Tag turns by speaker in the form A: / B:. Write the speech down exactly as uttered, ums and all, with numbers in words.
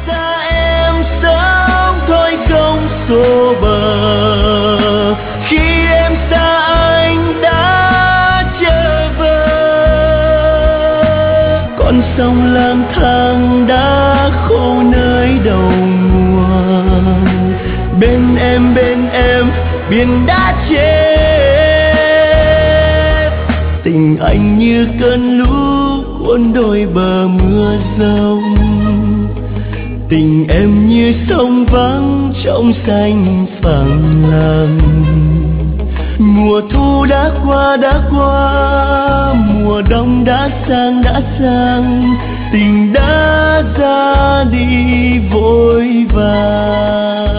A: xa em sớm thôi không xô bờ, khi em xa anh đã trở về. Con sông lang thang đã khô nơi đầu nguồn, bên em bên em biển đã chết. Tình anh như cơn lũ cuốn đôi bờ mưa rông, tình em như sông vắng trong xanh phẳng lặng. Mùa thu đã qua đã qua, mùa đông đã sang đã sang, tình đã ra đi vội vàng.